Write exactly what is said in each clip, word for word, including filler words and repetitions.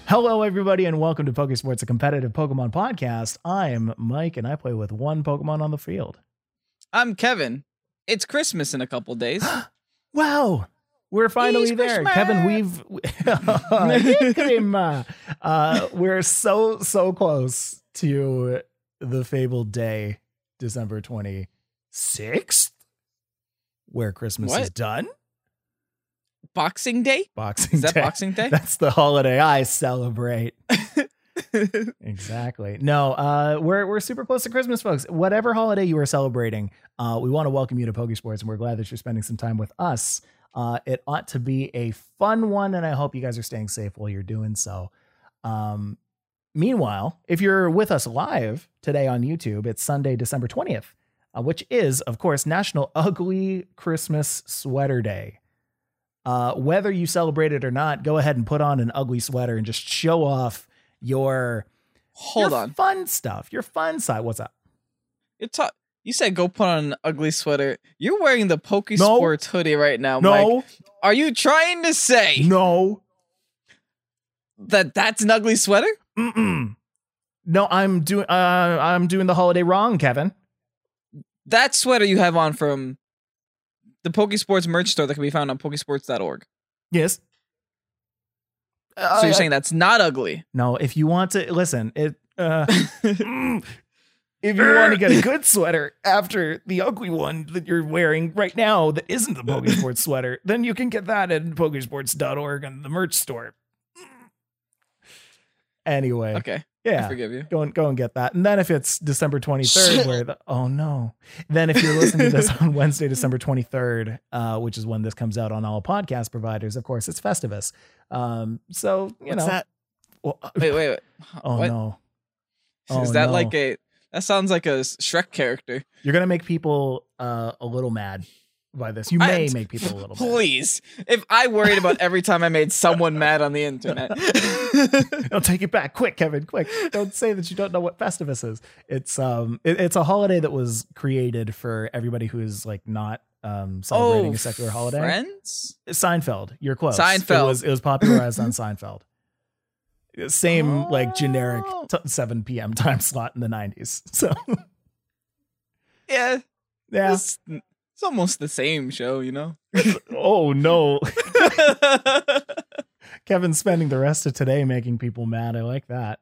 Hello, everybody, and welcome to Pokesports, a competitive Pokemon podcast. I'm Mike, and I play with one Pokemon on the field. I'm Kevin. It's Christmas in a couple days. Wow, we're finally It's there. Christmas. Kevin, we've... uh, we're so, so close to the fabled day, December twenty-sixth, where Christmas What? is done. Boxing Day? Boxing Is that Day. Boxing Day? That's the holiday I celebrate. Exactly. No, uh, we're we're super close to Christmas, folks. Whatever holiday you are celebrating, uh, we want to welcome you to Pokesports, and we're glad that you're spending some time with us. Uh, it ought to be a fun one, and I hope you guys are staying safe while you're doing so. Um, meanwhile, if you're with us live today on YouTube, it's Sunday, December twentieth, uh, which is, of course, National Ugly Christmas Sweater Day. Uh, whether you celebrate it or not, go ahead and put on an ugly sweater and just show off your Hold your on. fun stuff, your fun side. What's up? You're ta- you said go put on an ugly sweater. You're wearing the Pokesports hoodie right now, No, Mike. Are you trying to say no, that that's an ugly sweater? Mm-mm. no. I'm doing. Uh, I'm doing the holiday wrong, Kevin. That sweater you have on from the Pokesports merch store that can be found on Pokesports dot org. Yes. So you're saying that's not ugly? No, if you want to listen, it. Uh, mm, if you want to get a good sweater after the ugly one that you're wearing right now that isn't the Pokesports sweater, then you can get that at Pokesports dot org and the merch store. Anyway, Okay. yeah, I forgive you. go and go and get that. And then if it's December twenty-third, where the oh no, then if you're listening to this on Wednesday, December twenty-third, uh, which is when this comes out on all podcast providers, of course, it's Festivus. Um, so you What's know, that? well, uh, Wait, wait, wait. oh What? no, Is Oh, that no. like a? That sounds like a Shrek character. you're gonna make people uh a little mad by this. You I- may make people a little mad. Please, if I worried about every time I made someone mad on the internet. I'll take it back, quick, Kevin, quick. Don't say that you don't know what Festivus is. It's um, it, it's a holiday that was created for everybody who is like not um celebrating oh, a secular holiday. Friends? Seinfeld, you're close. Seinfeld. It was it was popularized on Seinfeld. Same like generic Oh. t- seven p.m. time slot in the nineties. So Yeah, yeah. it's, it's almost the same show, you know. Oh no. Kevin's spending the rest of today making people mad. I like that.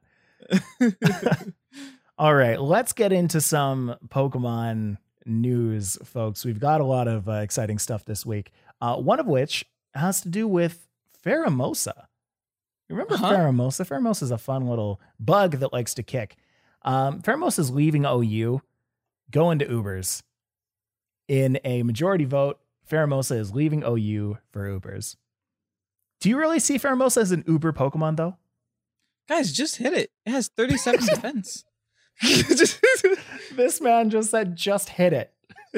All right, let's get into some Pokemon news, folks. We've got a lot of uh, exciting stuff this week. Uh, one of which has to do with Pheromosa. You remember Huh? Pheromosa? Pheromosa is a fun little bug that likes to kick. Um, Pheromosa is leaving O U, going to Ubers. In a majority vote, Pheromosa is leaving O U for Ubers. Do you really see Pheromosa as an Uber Pokemon, though? Guys, just hit it. It has thirty-seven defense. Just- This man just said, just hit it.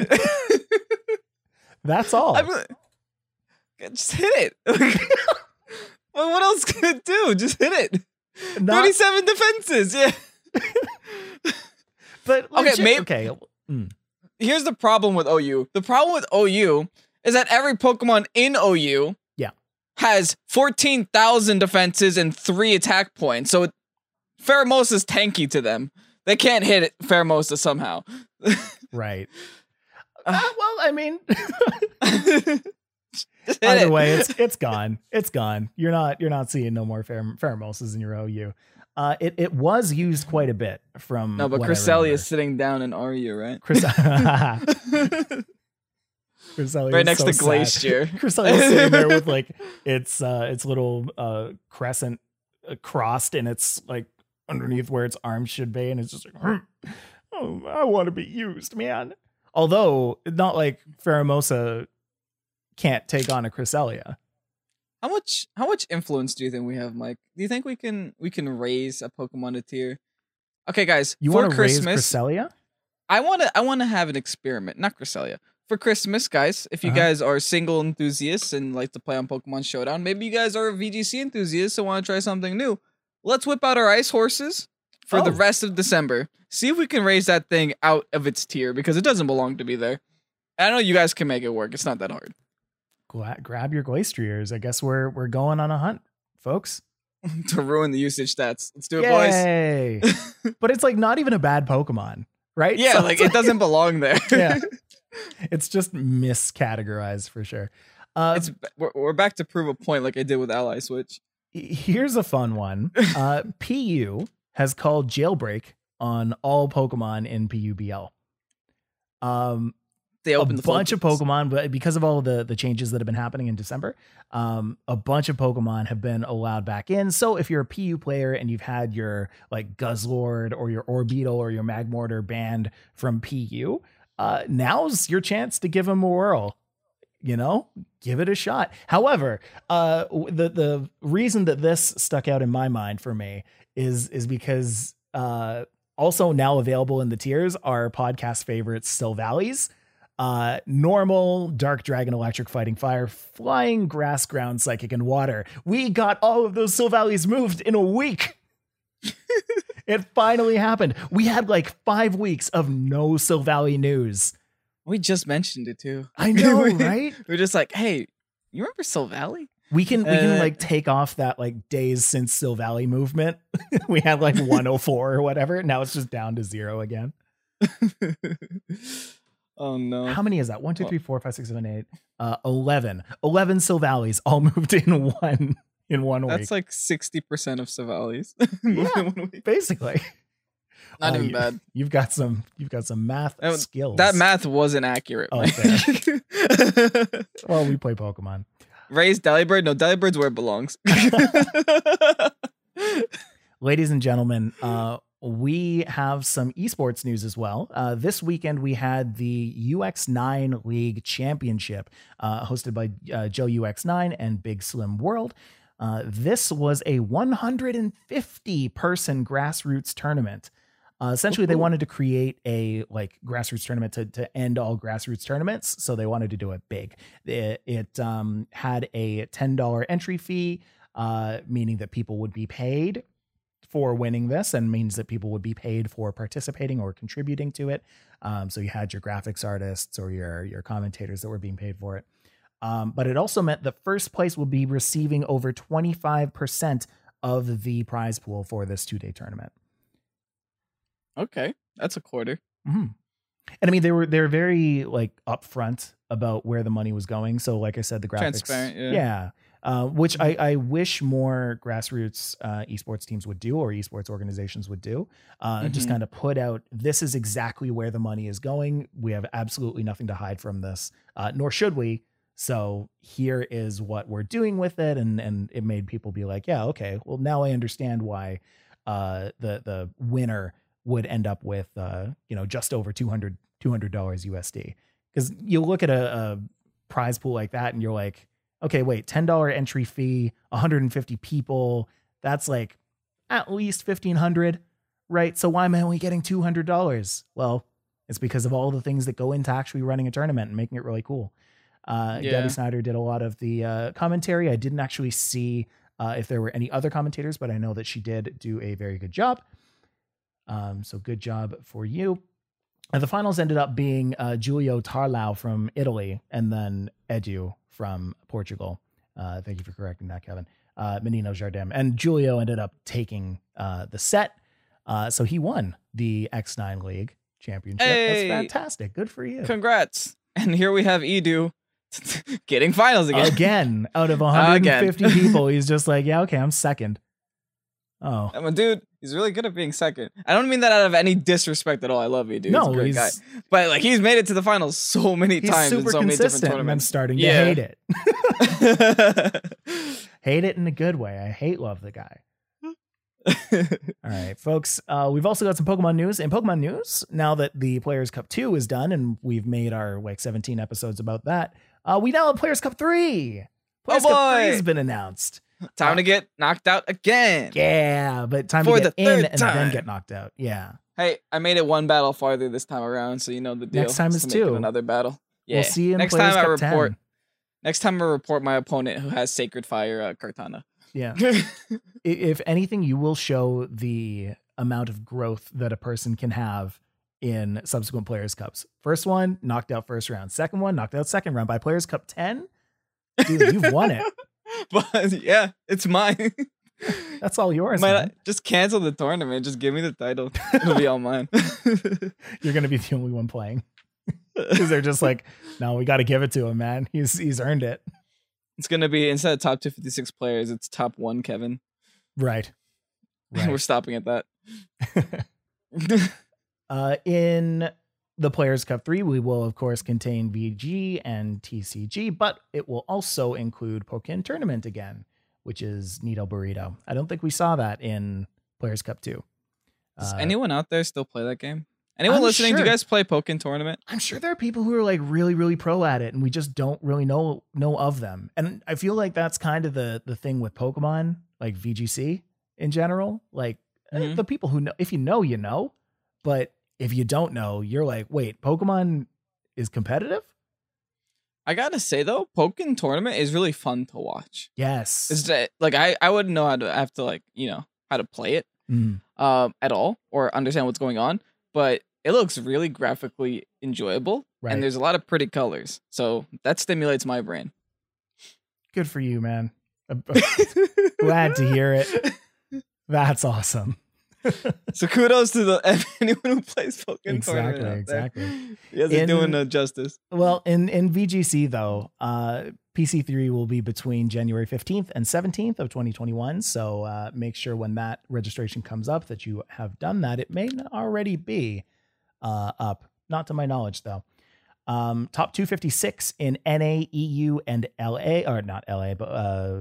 That's all. I'm, just hit it. Well, what else can it do? Just hit it. Not- thirty-seven defenses. Yeah. but Okay, legit- maybe- okay. Mm. Here's the problem with O U. The problem with O U is that every Pokemon in O U Yeah. has fourteen thousand defenses and three attack points. So Pheromosa's tanky to them. They can't hit it, Pheromosa somehow. Right. Uh, Uh, well, I mean, Just hit either it. way, it's it's gone. It's gone. You're not you're not seeing no more Pher- Pheromosas in your O U. Uh, it it was used quite a bit from No, but what I Cresselia remember. is sitting down in R U, right? Chris- Cresselia Right is next so to sad. Glacier. Cresselia's sitting there with like its uh its little uh crescent uh, crossed and it's like underneath where its arms should be, and it's just like, "Hmm, oh, I want to be used, man. Although not like Pheromosa can't take on a Cresselia. How much how much influence do you think we have, Mike? Do you think we can we can raise a Pokemon to tier? Okay, guys, You for want to raise Christmas, Cresselia? I want to I want to have an experiment, not Cresselia. For Christmas, guys, if you Uh-huh. guys are single enthusiasts and like to play on Pokemon Showdown, maybe you guys are V G C enthusiasts and want to try something new. Let's whip out our ice horses for the Oh. rest of December. See if we can raise that thing out of its tier because it doesn't belong to be there. I know you guys can make it work. It's not that hard. Gla- grab your Glastriers. I guess we're we're going on a hunt, folks. to ruin the usage stats. Let's do it, Yay. boys. But it's like not even a bad Pokemon, right? Yeah, So like it's it doesn't belong there. yeah. It's just miscategorized for sure. Uh, It's we're, we're back to prove a point like I did with Ally Switch. Here's a fun one. Uh, P U has called jailbreak on all Pokemon in P U B L. Um, They a opened the bunch of floodgates. Pokemon, but because of all the the changes that have been happening in December, um, a bunch of Pokemon have been allowed back in. So if you're a P U player and you've had your like Guzzlord or your Orbeetle or your Magmortar banned from P U, uh, now's your chance to give them a whirl. You know, give it a shot. However, uh, the the reason that this stuck out in my mind for me is is because uh, also now available in the tiers are podcast favorites Sylvallies. Uh, normal, dark dragon, electric, fighting fire, flying, grass, ground, psychic, and water. We got all of those Sylvallies moved in a week. It finally happened. We had like five weeks of no Sylvalli news. We just mentioned it too. I know, We- right? We're just like, hey, you remember Sylvalli? We can we can Uh, like take off that like days since Sylvalli movement. We had like one oh four or whatever. Now it's just down to zero again. Oh no. How many is that? One, two, three, four, five, six, seven, eight. Uh, eleven. Eleven Sylvallis all moved in one in one week. That's like sixty percent of Sylvallis. Yeah. Basically. Not Uh, even you- bad. You've got some you've got some math That- skills. That math wasn't accurate. Oh, Mike. Well, we play Pokemon. Raise Delibird? No, Delibird's where it belongs. Ladies and gentlemen, uh, we have some esports news as well. Uh, this weekend, we had the U X nine League Championship uh, hosted by uh, Joe U X nine and Big Slim World. Uh, this was a one hundred fifty person grassroots tournament. Uh, essentially, they Ooh. wanted to create a like grassroots tournament to, to end all grassroots tournaments. So they wanted to do it big. It, it um, had a ten dollars entry fee, uh, meaning that people would be paid for winning this, and means that people would be paid for participating or contributing to it. Um, so you had your graphics artists or your your commentators that were being paid for it. Um, but it also meant that first place will be receiving over twenty-five percent of the prize pool for this two-day tournament. Okay, that's a quarter. Mm-hmm. And I mean, they were they're very like upfront about where the money was going. So, like I said, the graphics, Transparent, yeah. yeah. Uh, which I, I wish more grassroots uh, esports teams would do, or esports organizations would do. Uh, Just Mhm. kind of put out, this is exactly where the money is going. We have absolutely nothing to hide from this, uh, nor should we. So here is what we're doing with it, and and it made people be like, yeah, okay, well now I understand why uh, the the winner would end up with uh, you know just over two hundred dollars U S D. Because you look at a, a prize pool like that, and you're like, okay, wait, ten dollars entry fee, one hundred fifty people, that's like at least fifteen hundred dollars, right? So why am I only getting two hundred dollars? Well, it's because of all the things that go into actually running a tournament and making it really cool. Uh, Yeah. Gabby Snyder did a lot of the uh, commentary. I didn't actually see uh, if there were any other commentators, but I know that she did do a very good job. Um, so good job for you. And the finals ended up being uh, Giulio Tarlau from Italy and then Edu from Portugal. Uh, thank you for correcting that, Kevin. Uh, Menino Jardim. And Giulio ended up taking uh, the set. Uh, so he won the X nine League Championship. Hey. That's fantastic. Good for you. Congrats. And here we have Edu getting finals again. Again, out of one hundred fifty Again. people, he's just like, yeah, okay, I'm second. Oh, I'm a dude. He's really good at being second. I don't mean that out of any disrespect at all. I love Edu. no, he's a great he's, guy. But like he's made it to the finals so many he's times in super so many different consistent, and I'm tournaments. starting Yeah. to hate it. Hate it in a good way. I hate love the guy. All right, folks. Uh, we've also got some Pokemon news. In Pokemon news, now that the Players Cup two is done, and we've made our like seventeen episodes about that, uh, we now have Players Cup three. Players Oh, Cup three boy. has been announced. Time to get knocked out again. Yeah, but time For to get the in third and then time. get knocked out. Yeah. Hey, I made it one battle farther this time around, so you know the deal. Next time Just is to make it two. Another battle. Yeah. We'll see you in next Players time I Cup report. ten. Next time I report my opponent who has Sacred Fire uh, Kartana. Yeah. I- If anything, you will show the amount of growth that a person can have in subsequent Players Cups. First one, knocked out first round. Second one, knocked out second round. By Players Cup ten, dude, you've won it. But yeah, it's mine. That's all yours. Might I- Man. just cancel the tournament. Just give me the title. It'll be all mine. You're gonna be the only one playing because they're just like, no, we got to give it to him, man. He's he's earned it. It's gonna be instead of top two fifty-six players, it's top one Kevin. Right. We're Right. stopping at that. uh, in the Players Cup three, we will of course contain V G and T C G, but it will also include Pokken Tournament again, which is Needle Burrito. I don't think we saw that in Players Cup two. Does Uh, anyone out there still play that game? Anyone I'm listening? Do sure. you guys play Pokken Tournament? I'm sure there are people who are like really, really pro at it, and we just don't really know know of them. And I feel like that's kind of the the thing with Pokemon, like V G C in general. Like eh, Mhm. the people who know, if you know, you know, but if you don't know, you're like, wait, Pokemon is competitive? I gotta say though, Pokken Tournament is really fun to watch. Yes. It's uh, like I I wouldn't know how to have to like you know how to play it Mhm. um at all or understand what's going on, but it looks really graphically enjoyable Right. and there's a lot of pretty colors, so that stimulates my brain. Good for you, man. I'm glad to hear it. That's awesome. So kudos to the anyone who plays Pokken Exactly, Tournament. out there. exactly. You guys are In- doing uh, justice. Well, in, in V G C though, uh, P C three will be between January fifteenth and seventeenth of twenty twenty-one. So uh, make sure when that registration comes up that you have done that. It may not already be uh, up, not to my knowledge though. Um, top two fifty-six in N A, E U, and L A, or not L A, but uh,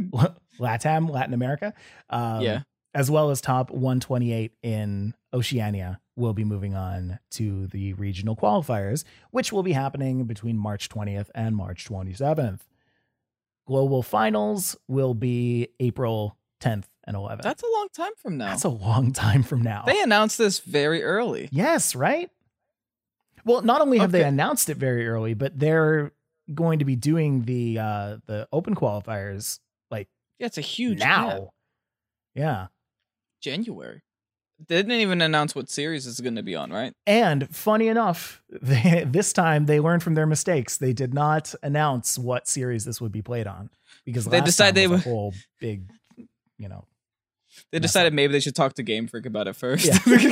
LATAM, Latin America. Um, Yeah. As well as top one twenty-eight in Oceania will be moving on to the regional qualifiers, which will be happening between March twentieth and March twenty-seventh. Global finals will be April tenth and eleventh. That's a long time from now. That's a long time from now. They announced this very early. Yes, right? Well, not only have they Okay. announced it very early, but they're going to be doing the uh the open qualifiers like Yeah, it's a huge now. gap. Yeah. January. They didn't even announce what series it's going to be on, right? And funny enough, they, this time they learned from their mistakes. They did not announce what series this would be played on because They last decided time they was a would- whole big, you know. They Mess decided maybe they should talk to Game Freak about it first.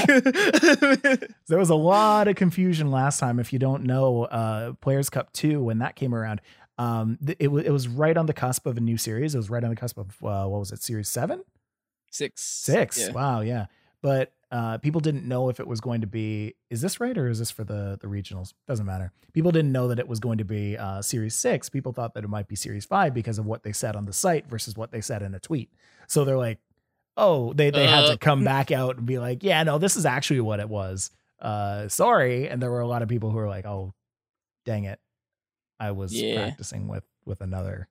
Yeah. There was a lot of confusion last time. If you don't know, uh, Players Cup two, when that came around, um, th- it was it was right on the cusp of a new series. It was right on the cusp of uh, what was it, Series seven? Six. Six. Yeah. Wow, yeah. But uh, people didn't know if it was going to be. Is this right or is this for the the regionals? Doesn't matter. People didn't know that it was going to be uh, Series six. People thought that it might be Series five because of what they said on the site versus what they said in a tweet. So they're like, oh, they they had Uh. to come back out and be like, yeah, no, this is actually what it was. Uh, sorry. And there were a lot of people who were like, oh, dang it, I was Yeah. practicing with with another.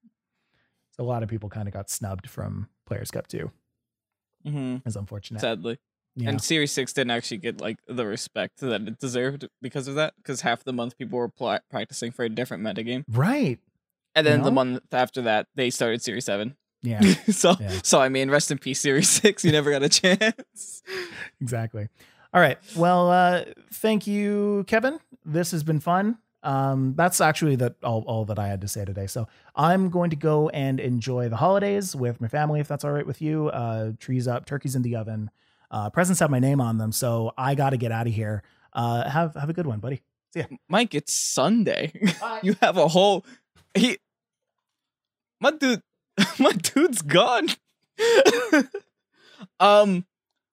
So a lot of people kind of got snubbed from Players Cup two. hmm It's unfortunate. Sadly. Yeah. And Series six didn't actually get like the respect that it deserved because of that. Because half the month people were pl- practicing for a different metagame. Right. And then You the know? month after that, they started Series seven. Yeah, so, Yeah. so I mean, rest in peace, Series six. You never got a chance. exactly. All right. Well, uh, thank you, Kevin. This has been fun. Um, that's actually that all, all that I had to say today. So I'm going to go and enjoy the holidays with my family, if that's all right with you. Uh, trees up, turkeys in the oven. Uh, presents have my name on them, so I got to get out of here. Uh, have have a good one, buddy. See ya. Mike, it's Sunday. Bye. You have a whole. He. My dude. My dude's gone. um.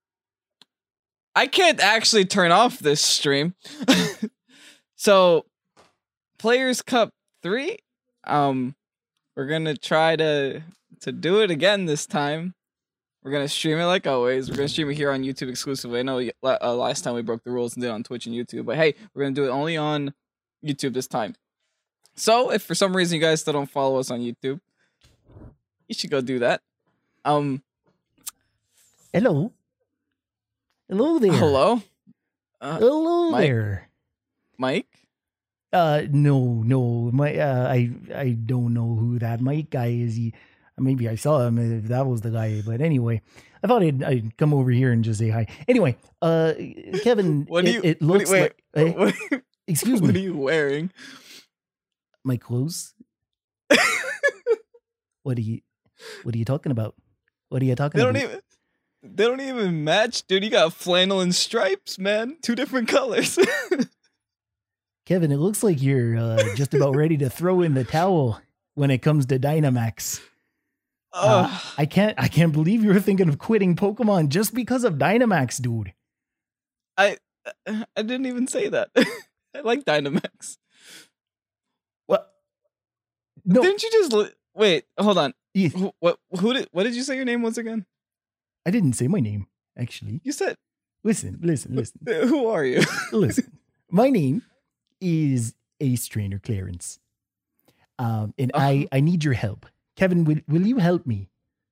I can't actually turn off this stream. So, Players Cup three. Um, we're gonna try to to do it again this time. We're gonna stream it like always. We're gonna stream it here on YouTube exclusively. I know uh, last time we broke the rules and did it on Twitch and YouTube, but hey, we're gonna do it only on YouTube this time. So, if for some reason you guys still don't follow us on YouTube, you should go do that. Um, Hello. Hello there. hello, uh, Hello Mike? there. Mike. Uh, no, no, my, uh, I, I don't know who that Mike guy is. He, maybe I saw him if that was the guy, but anyway, I thought I'd, I'd come over here and just say hi. Anyway, uh, Kevin, What it, do you? it what do looks you- like, wait, eh, what, excuse what are me, you wearing? my clothes. What are you, what are you talking about? What are you talking They about? don't even they don't even match, dude. You got flannel and stripes, man. Two different colors. Kevin, it looks like you're uh, just about ready to throw in the towel when it comes to Dynamax. Uh, Ugh. I can't I can't believe you were thinking of quitting Pokemon just because of Dynamax, dude. I I didn't even say that. I like Dynamax. What? No, Didn't you just li- wait? Hold on. Yeah, Who, what? Who did? What did you say your name was again? I didn't say my name, actually. You said. Listen, listen, listen, Who are you? listen. My name is Ace Trainer Clarence. Um, and I, I need your help. Kevin, will, will you help me?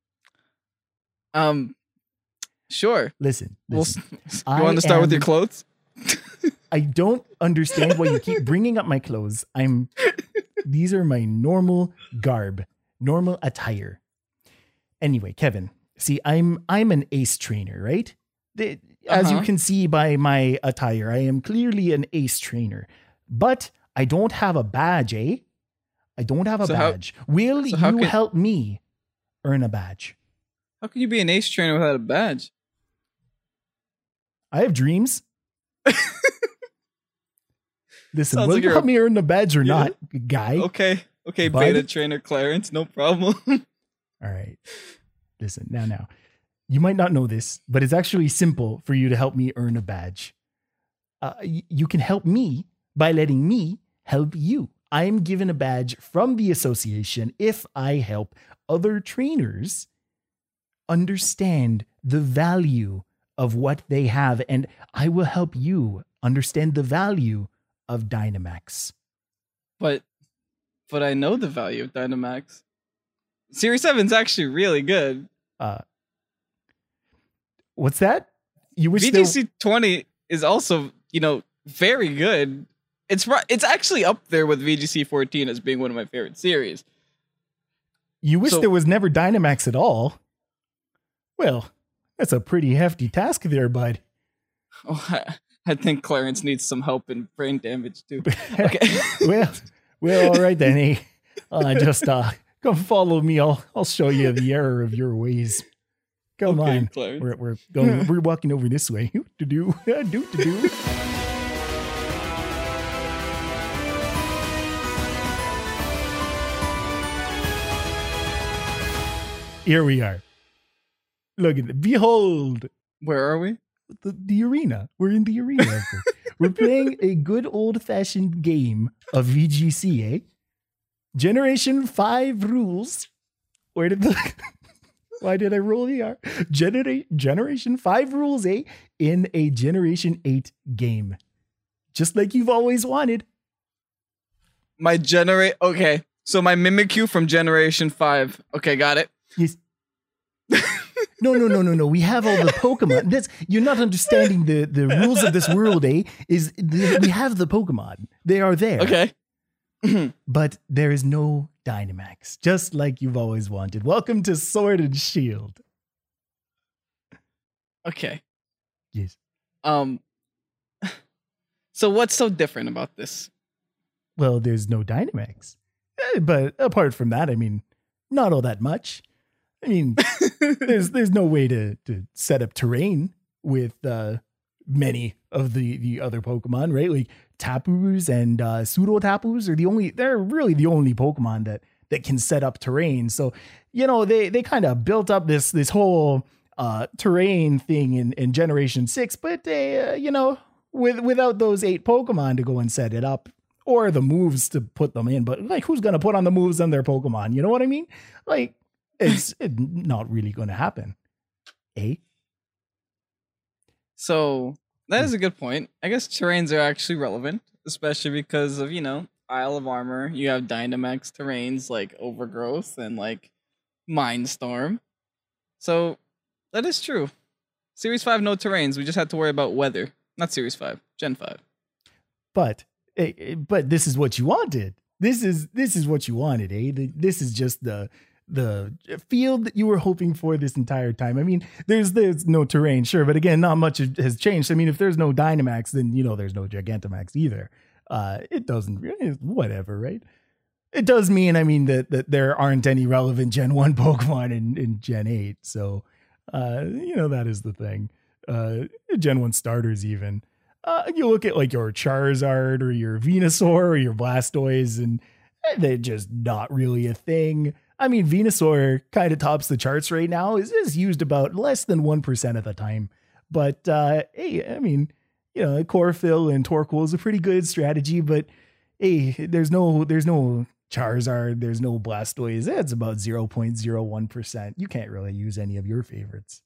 Um, sure. Listen, Well, listen. you I want to start with your am- clothes? I don't understand why you keep bringing up my clothes. I'm, these are my normal garb, normal attire. Anyway, Kevin, see, I'm, I'm an ace trainer, right? The- As you Uh-huh. can see by my attire, I am clearly an ace trainer, but I don't have a badge, eh? I don't have a So how- badge. Will so how you can- help me earn a badge? How can you be an ace trainer without a badge? I have dreams. Listen, Sounds will like you you're help a- me earn a badge or Yeah. not, guy? Okay, okay, Bud? beta trainer Clarence, no problem. All right. Listen, now, now. You might not know this, but it's actually simple for you to help me earn a badge. Uh, y- you can help me by letting me help you. I am given a badge from the association if I help other trainers understand the value of what they have, and I will help you understand the value of Dynamax. but, but I know the value of Dynamax. Series seven's actually really good. Uh, what's that? You wish there- V G C twenty is also, you know, very good. It's ri- it's actually up there with V G C fourteen as being one of my favorite series. You wish So- there was never Dynamax at all? Well, that's a pretty hefty task there, bud. Oh, I, I think Clarence needs some help in brain damage too. Okay. well, well, all right then. Hey, uh, just uh, come follow me. I'll I'll show you the error of your ways. Come Okay, on, Clarence. we're we're going. We're walking over this way. To do, do to do. Here we are. Look at it. Behold Where are we? the, the arena. We're in the arena. of course. We're playing a good old fashioned game of V G C, eh? Generation five rules. Where did the why did I roll the R? Generate Generation five rules, eh? In a Generation eight game. Just like you've always wanted. My generate. Okay, so my Mimikyu from Generation Five. Okay, got it. Yes. No, no, no, no, no. We have all the Pokemon. That's you're not understanding the, the rules of this world, eh? Is the, we have the Pokemon. They are there. Okay. But there is no Dynamax, just like you've always wanted. Welcome to Sword and Shield. Okay. Yes. Um. So what's so different about this? Well, there's no Dynamax. Eh, But apart from that, I mean, not all that much. I mean, there's there's no way to to set up terrain with uh, many of the the other Pokemon, right? Like Tapus and uh, Pseudo Tapus are the only they're really the only Pokemon that that can set up terrain. So you know they they kind of built up this this whole uh, terrain thing in in Generation Six, but they uh, you know with without those eight Pokemon to go and set it up. Or the moves to put them in, but like, who's gonna put on the moves on their Pokemon? You know what I mean? Like, it's it, not really gonna happen, eh? So that is a good point. I guess terrains are actually relevant, especially because of, you know, Isle of Armor. You have Dynamax terrains like Overgrowth and like Mindstorm. So that is true. Series five, no terrains. We just had to worry about weather. Not Series five, Gen five. But eh, eh, but this is what you wanted. This is this is what you wanted, eh? The- This is just the the field that you were hoping for this entire time. I mean, there's there's no terrain, sure, but again, not much has changed. I mean, if there's no Dynamax, then you know there's no Gigantamax either. Uh, it doesn't really, whatever, right? it does mean, I mean, that, that there aren't any relevant Gen one Pokemon in, in Gen eight. So, uh, you know, that is the thing. Uh, Gen one starters even. Uh, you look at like your Charizard or your Venusaur or your Blastoise, and they're just not really a thing. I mean, Venusaur kind of tops the charts right now. Is is used about less than one percent of the time. But, uh, hey, I mean, you know, Chlorophyll and Torkoal is a pretty good strategy, but hey, there's no, there's no Charizard, there's no Blastoise. It's about zero point zero one percent. You can't really use any of your favorites.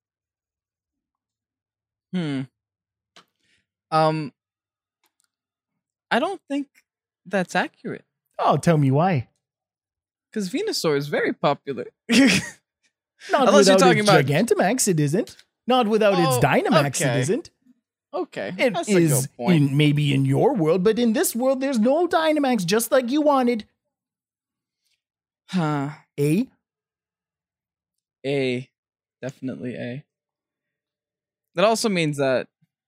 Hmm. Um, I don't think that's accurate. Oh, tell me why. Because Venusaur is very popular. Not Unless you're without talking its about Gigantamax, it isn't. Not without Oh, its Dynamax, okay. it isn't. Okay, It that's is a good point. in, maybe in your world, but in this world, there's no Dynamax, just like you wanted. Huh. A? A. Definitely A. That also means that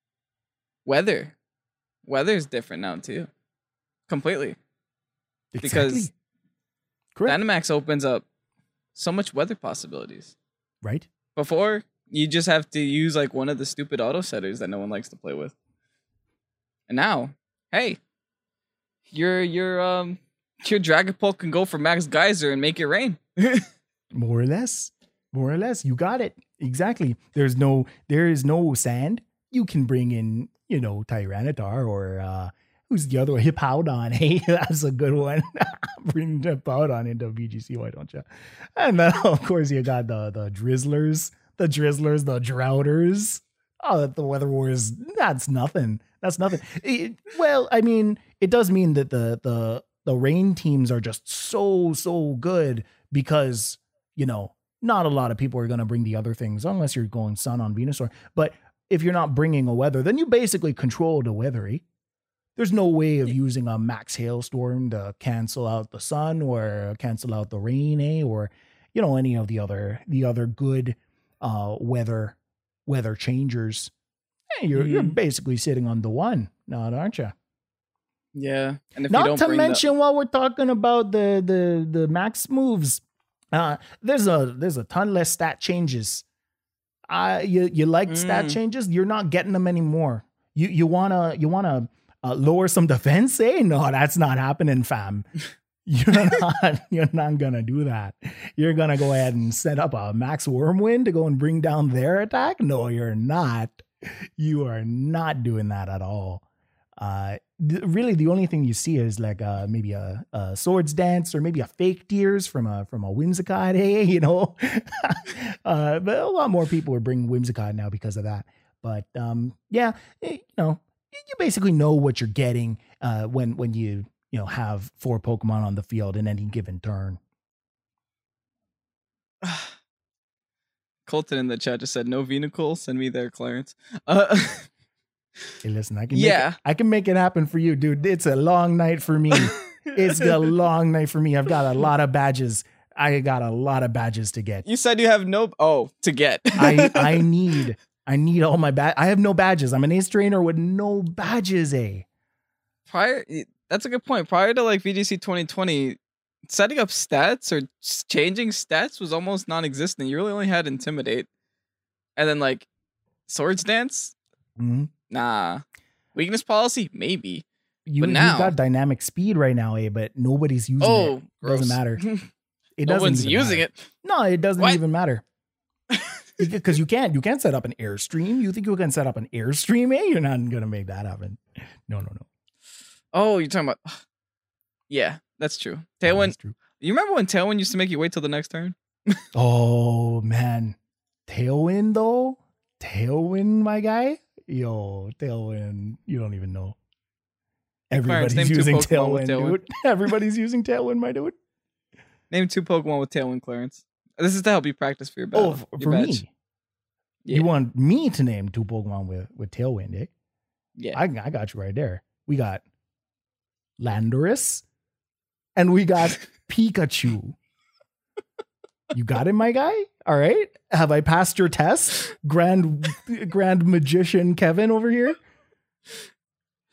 weather. Weather's different now too. Completely. Because Exactly. Correct. Dynamax opens up so much weather possibilities. Right? Before, you just have to use like one of the stupid auto setters that no one likes to play with. And now, hey, your your um your Dragapult can go for Max Geyser and make it rain. More or less. More or less. You got it. Exactly. There's no, there is no sand. You can bring in, you know, Tyranitar or, uh, who's the other one? Hippowdon. Hey, that's a good one. Bring Hippowdon into V G C, why don't you? And then, of course, you got the, the Drizzlers, the Drizzlers, the Drouters. Oh, the Weather Wars. That's nothing. That's nothing. It, well, I mean, it does mean that the, the, the rain teams are just so, so good because, you know, not a lot of people are going to bring the other things unless you're going Sun on Venusaur. But if you're not bringing a weather, then you basically control the weathery. There's no way of using a max hailstorm to cancel out the sun or cancel out the rain, eh? Or, you know, any of the other, the other good uh, weather, weather changers. Hey, you're, mm-hmm. you're basically sitting on the one, not aren't you? Yeah. And if not you don't to bring mention the- while we're talking about the, the, the max moves, uh, there's a, there's a ton less stat changes. Uh, you, you like mm. stat changes. You're not getting them anymore. You, you wanna, you wanna, Uh, lower some defense, eh? No, that's not happening, fam. You're not, you're not gonna do that. You're gonna go ahead and set up a Max Wormwind to go and bring down their attack. No, you're not. You are not doing that at all. Uh, th- really, the only thing you see is like uh, maybe a, a Swords Dance or maybe a Fake Tears from a from a Whimsicott, hey, you know. uh, but a lot more people are bringing Whimsicott now because of that. But um, yeah, you know. You basically know what you're getting uh, when when you you know have four Pokemon on the field in any given turn. Colton in the chat just said no Venucle. Send me there, Clarence. Uh, hey, listen, I can yeah, make it, I can make it happen for you, dude. It's a long night for me. It's a long night for me. I've got a lot of badges. I got a lot of badges to get. You said you have no oh to get. I I need. I need all my badges. I have no badges. I'm an ace trainer with no badges, eh? Prior, that's a good point. Prior to like V G C twenty twenty, setting up stats or changing stats was almost non-existent. You really only had Intimidate. And then like Swords Dance? Mm-hmm. Nah. Weakness Policy? Maybe. You, but now, you've got Dynamic Speed right now, eh? But nobody's using oh, it. It doesn't matter. It no doesn't one's using matter. it. No, it doesn't what? even matter. Because you can't, you can't set up an Airstream. You think you can set up an Airstream? Eh? You're not gonna make that happen. No, no, no. Oh, you're talking about? Yeah, that's true. Tailwind. Oh, that's true. You remember when Tailwind used to make you wait till the next turn? Oh man, Tailwind though. Tailwind, my guy. Yo, Tailwind. You don't even know. Everybody's Clarence, using Tailwind, Tailwind, dude. Everybody's using Tailwind, my dude. Name two Pokemon with Tailwind, Clarence. This is to help you practice for your battle. Oh, your for badge. me. Yeah. You want me to name two Pokemon with, with Tailwind, eh? Yeah. I, I got you right there. We got Landorus and we got Pikachu. You got it, my guy? All right. Have I passed your test? Grand Grand Magician Kevin over here?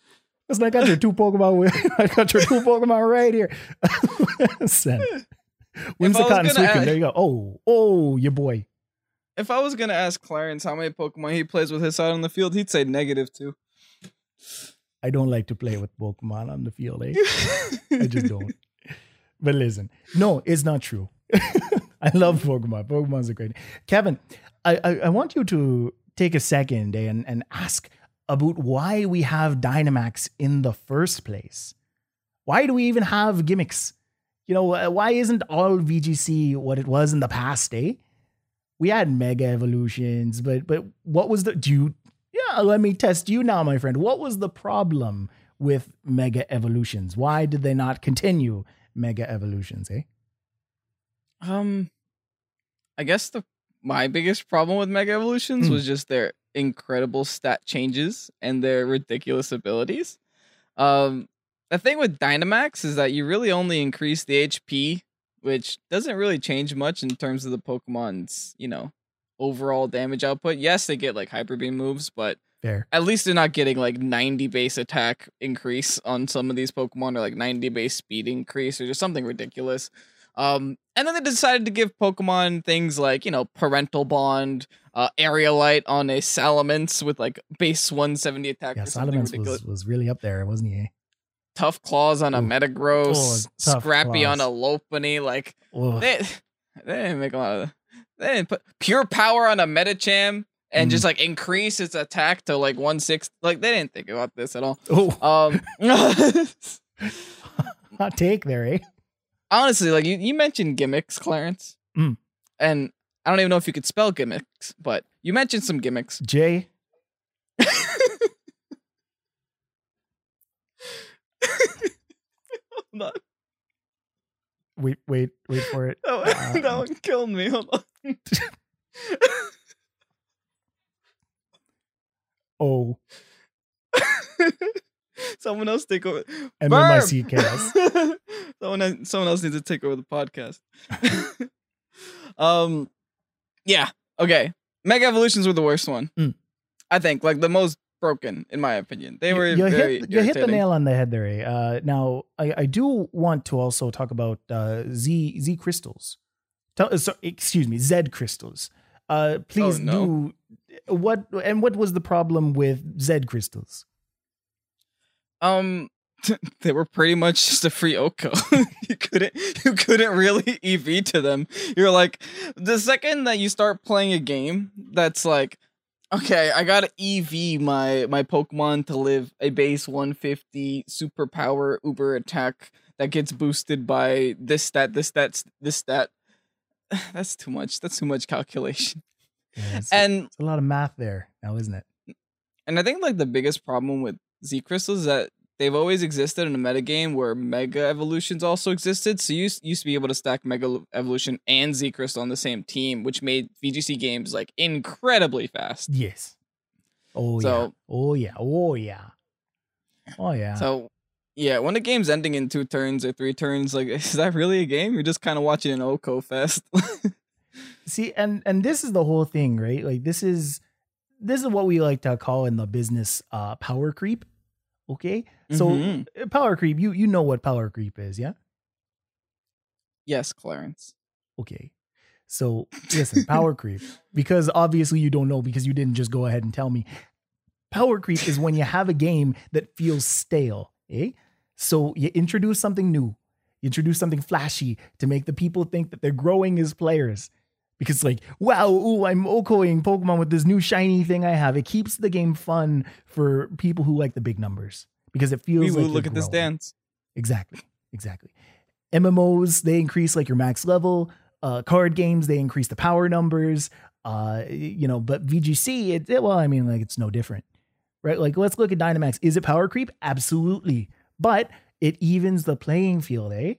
Listen, I got your two Pokemon. With, I got your two Pokemon right here. Send. Whimsicott and Suicune. Ask, there you go. Oh, oh, your boy. If I was gonna ask Clarence how many Pokemon he plays with his side on the field, he'd say negative two. I don't like to play with Pokemon on the field, eh? I just don't. But listen, no, it's not true. I love Pokemon. Pokemon's a great. Kevin, I, I, I want you to take a second eh, and, and ask about why we have Dynamax in the first place. Why do we even have gimmicks? You know, why isn't all V G C what it was in the past, eh? We had Mega Evolutions, but but what was the, do you, yeah, let me test you now, my friend. What was the problem with Mega Evolutions? Why did they not continue Mega Evolutions, eh? Um, I guess the my biggest problem with Mega Evolutions mm. was just their incredible stat changes and their ridiculous abilities. Um, the thing with Dynamax is that you really only increase the H P, which doesn't really change much in terms of the Pokemon's, you know, overall damage output. Yes, they get like Hyper Beam moves, but Fair. At least they're not getting like ninety base attack increase on some of these Pokemon, or like ninety base speed increase, or just something ridiculous. Um, and then they decided to give Pokemon things like, you know, Parental Bond, uh, Aerolite on a Salamence with like base one seventy attack. Yeah, Salamence was, was really up there, wasn't he? Tough Claws on a Ooh. Metagross, oh, Scrappy claws. on a Lopunny. Like they, they didn't make a lot of. They didn't put Pure Power on a Metacham and mm. just like increase its attack to like one sixty. Like they didn't think about this at all. Oh, um, hot take there, eh? Honestly, like you, you mentioned gimmicks, Clarence, mm. and I don't even know if you could spell gimmicks, but you mentioned some gimmicks. J. Hold on. Wait, wait, wait for it. Oh, uh, that one killed me. Hold on. Oh. Someone else take over. And then my C K S. someone, someone else needs to take over the podcast. um, yeah. Okay. Mega Evolutions were the worst one. Mm. I think, like the most broken, in my opinion. They were you very hit, you hit the nail on the head there. Eh? Uh, now, I, I do want to also talk about uh, Z Z crystals. Tell, so, excuse me, Z crystals. Uh, please oh, no. do what and what was the problem with Z crystals? Um, they were pretty much just a free Oko. you couldn't, you couldn't really E V to them. You're like, the second that you start playing a game that's like, okay, I gotta E V my my Pokemon to live a base one fifty superpower uber attack that gets boosted by this stat, this stat, this stat. That's too much. That's too much calculation. Yeah, it's, and it's a lot of math there now, isn't it? And I think like the biggest problem with Z crystals is that they've always existed in a metagame where Mega Evolutions also existed. So you used, used to be able to stack Mega Evolution and Z Crystal on the same team, which made V G C games like incredibly fast. Yes. Oh so, yeah. Oh yeah. Oh yeah. Oh yeah. So yeah, when the game's ending in two turns or three turns, like, is that really a game? You're just kind of watching an Oko fest. See, and and this is the whole thing, right? Like this is this is what we like to call in the business uh power creep. Okay, so mm-hmm. power creep, you you know what power creep is, yeah? Yes, Clarence. Okay, so listen, power creep, because obviously you don't know because you didn't just go ahead and tell me. Power creep is when you have a game that feels stale, eh? So you introduce something new, you introduce something flashy to make the people think that they're growing as players. Because it's like, wow, ooh, I'm Okoing Pokemon with this new shiny thing I have. It keeps the game fun for people who like the big numbers because it feels we like look at growing. This dance. Exactly, exactly. M M Os, they increase like your max level. Uh, card games, they increase the power numbers. Uh, you know, but V G C, it, it well, I mean, like it's no different, right? Like let's look at Dynamax. Is it power creep? Absolutely, but it evens the playing field, eh?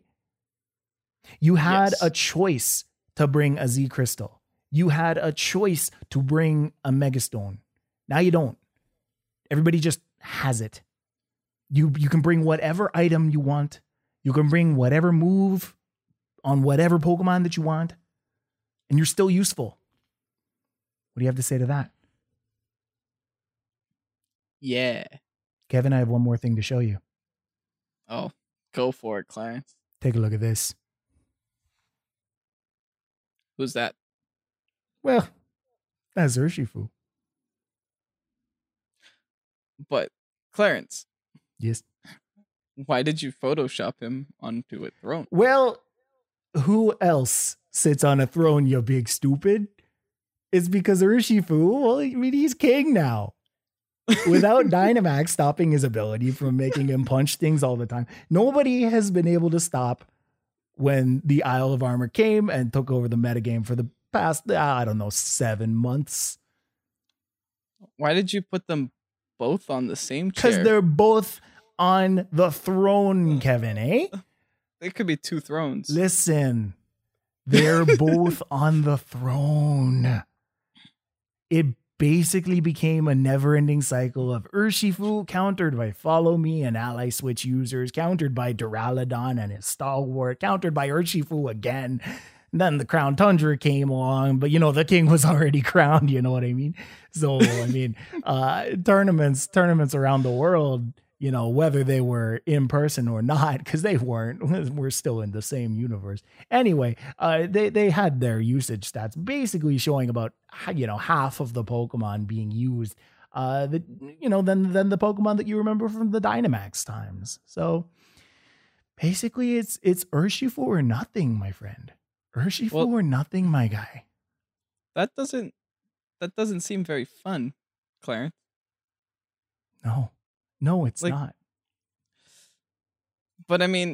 You had yes. a choice to bring a Z Crystal. You had a choice to bring a Megastone. Now you don't. Everybody just has it. You you can bring whatever item you want. You can bring whatever move on whatever Pokemon that you want. And you're still useful. What do you have to say to that? Yeah. Kevin, I have one more thing to show you. Oh, go for it, Clarence. Take a look at this. Who's that? Well, that's Urshifu. But, Clarence. Yes. Why did you Photoshop him onto a throne? Well, who else sits on a throne, you big stupid? It's because Urshifu, well, I mean, he's king now. Without Dynamax stopping his ability from making him punch things all the time, nobody has been able to stop when the Isle of Armor came and took over the metagame for the past, I don't know, seven months. Why did you put them both on the same chair? Because they're both on the throne, Kevin, eh? There could be two thrones. Listen, they're both on the throne. It basically became a never-ending cycle of Urshifu countered by Follow Me and Ally Switch users, countered by Duraludon and his Stalwart, countered by Urshifu again. And then the Crown Tundra came along, but you know, the king was already crowned, you know what I mean? So, I mean, uh, tournaments, tournaments around the world, you know, whether they were in person or not, because they weren't, we're still in the same universe. Anyway, uh, they, they had their usage stats basically showing about, you know, half of the Pokemon being used, uh, that, you know, than, than the Pokemon that you remember from the Dynamax times. So basically it's, it's Urshifu or nothing, my friend. Urshifu well, or nothing, my guy. That doesn't, that doesn't seem very fun, Clarence. No. No, it's like, not. But I mean,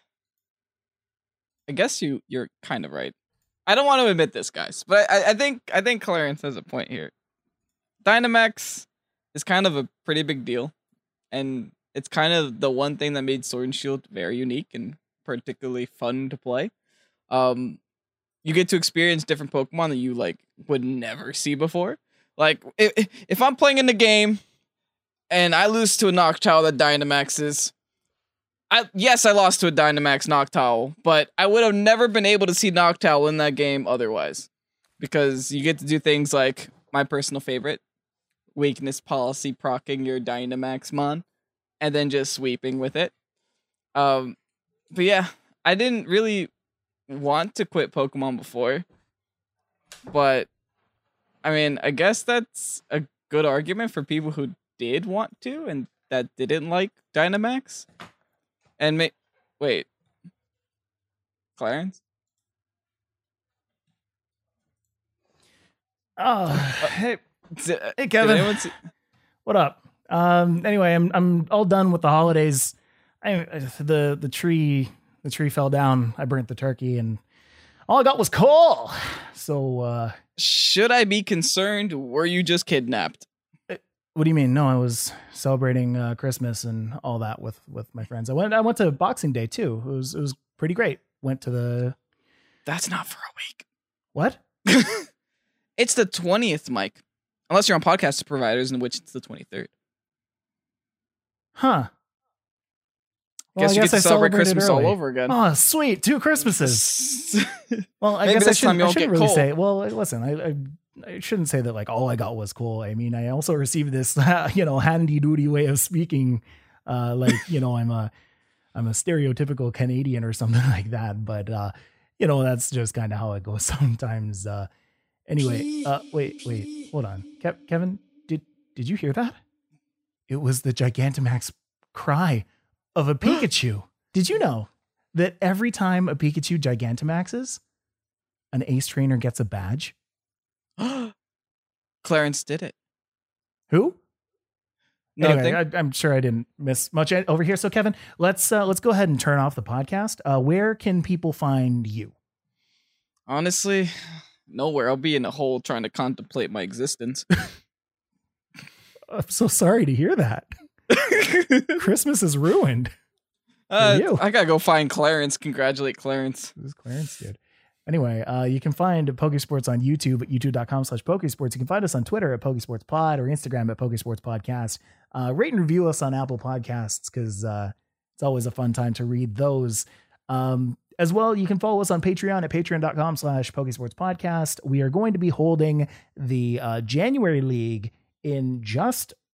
I guess you you're kind of right. I don't want to admit this, guys, but I, I think I think Clarence has a point here. Dynamax is kind of a pretty big deal, and it's kind of the one thing that made Sword and Shield very unique and particularly fun to play. Um, you get to experience different Pokemon that you like would never see before. Like if if I'm playing in the game and I lose to a Noctowl that Dynamaxes, I yes, I lost to a Dynamax Noctowl, but I would have never been able to see Noctowl in that game otherwise. Because you get to do things like my personal favorite, weakness policy proccing your Dynamaxmon, and then just sweeping with it. Um, but yeah, I didn't really want to quit Pokemon before, but I mean, I guess that's a good argument for people who did want to and that didn't like Dynamax. And ma- wait, Clarence? Oh, uh, hey, d- hey, Kevin. See- what up? Um, anyway, I'm I'm all done with the holidays. I the the tree the tree fell down. I burnt the turkey, and all I got was coal. So, uh, should I be concerned? Were you just kidnapped? What do you mean? No, I was celebrating uh, Christmas and all that with, with my friends. I went I went to Boxing Day too. It was it was pretty great. Went to the. That's not for a week. What? It's the twentieth, Mike. Unless you're on podcast providers, in which it's the twenty-third. Huh. Well, guess I you guess get to I celebrate Christmas early. all over again. Oh, sweet. Two Christmases. Well, I Maybe guess I shouldn't, I shouldn't really cold. say. Well, listen, I, I I shouldn't say that like all I got was cool. I mean, I also received this, you know, handy duty way of speaking, uh, like, you know, I'm a, I'm a stereotypical Canadian or something like that. But, uh, you know, that's just kind of how it goes sometimes. Uh, anyway, uh, wait, wait, hold on. Ke- Kevin, did, did you hear that? It was the Gigantamax cry of a Pikachu. Did you know that every time a Pikachu Gigantamaxes, an ace trainer gets a badge? Clarence did it. Who? No, anyway, I, I'm sure I didn't miss much over here. So, Kevin, let's uh, let's go ahead and turn off the podcast. Uh, where can people find you? Honestly, nowhere. I'll be in a hole trying to contemplate my existence. I'm so sorry to hear that. Christmas is ruined. Uh, I gotta go find Clarence. Congratulate Clarence. This is Clarence, dude. Anyway, uh, you can find Pokesports on YouTube at youtube.com slash Pokesports. You can find us on Twitter at PokesportsPod or Instagram at PokesportsPodcast. Uh, rate and review us on Apple Podcasts because uh, it's always a fun time to read those. Um, as well, you can follow us on Patreon at patreon.com slash Pokesportspodcast. We are going to be holding the uh, January League in just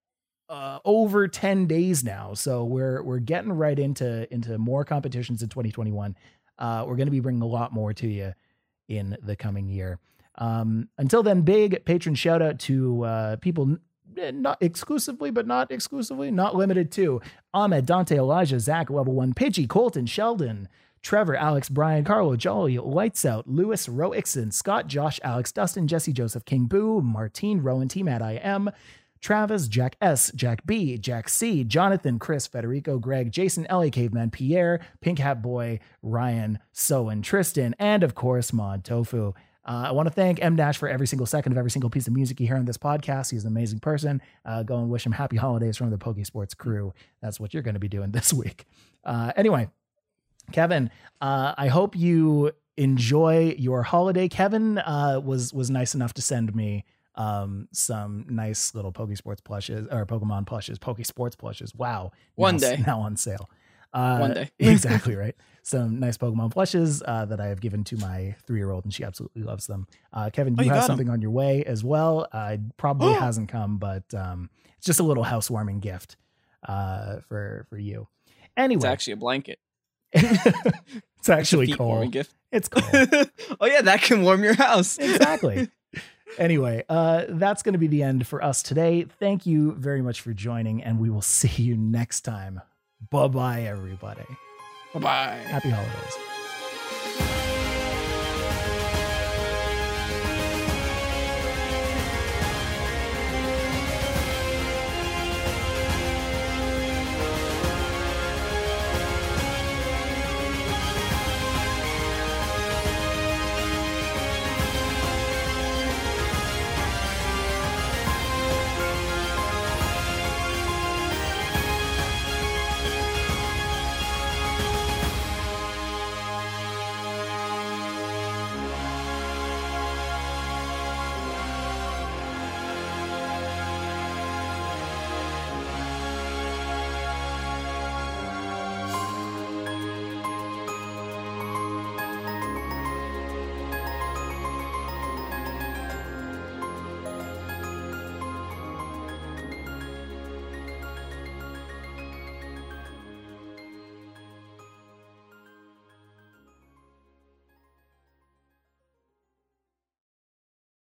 uh, over ten days now. So we're we're getting right into into more competitions in twenty twenty-one. Uh, we're going to be bringing a lot more to you in the coming year. Um, until then, big patron shout out to uh, people not exclusively, but not exclusively, not limited to Ahmed, Dante, Elijah, Zach, Level One, Pidgey, Colton, Sheldon, Trevor, Alex, Brian, Carlo, Jolly, Lights Out, Lewis, Roixon, Scott, Josh, Alex, Dustin, Jesse, Joseph, King Boo, Martine, Rowan, T-Mad, I M, Travis, Jack S, Jack B, Jack C, Jonathan, Chris, Federico, Greg, Jason, Ellie, Caveman, Pierre, Pink Hat Boy, Ryan, Soen, Tristan, and of course, Mod Tofu. Uh, I want to thank M Dash for every single second of every single piece of music you hear on this podcast. He's an amazing person. Uh, go and wish him happy holidays from the Pokesports crew. That's what you're going to be doing this week. Uh, anyway, Kevin, uh, I hope you enjoy your holiday. Kevin uh, was was nice enough to send me um, some nice little Pokesports plushes or Pokemon plushes, Pokesports plushes. Wow. One now, day. Now on sale. Uh, One day. Exactly right. Some nice Pokemon plushes uh, that I have given to my three-year-old, and she absolutely loves them. Uh, Kevin, Oh, you you have got 'em. something on your way as well. Uh, probably hasn't come, but um, it's just a little housewarming gift uh, for for you. Anyway, It's actually a blanket. it's actually Feet warming cold. gift. It's cold. Oh yeah, that can warm your house. Exactly. Anyway, uh, that's going to be the end for us today. Thank you very much for joining, and we will see you next time. Bye-bye, everybody. Bye bye. Happy holidays.